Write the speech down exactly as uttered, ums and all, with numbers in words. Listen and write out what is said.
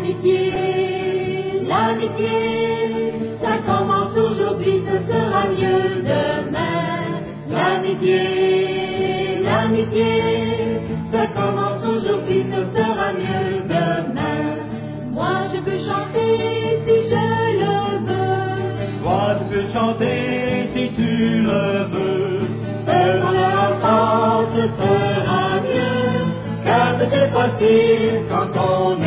l'amitié, l'amitié, ça commence aujourd'hui, ce sera mieux demain. L'amitié, l'amitié, ça commence aujourd'hui, ce sera mieux demain. Moi je peux chanter si je le veux. Toi tu peux chanter si tu le veux. Faisons-le ensemble, ce sera mieux, car c'est facile quand on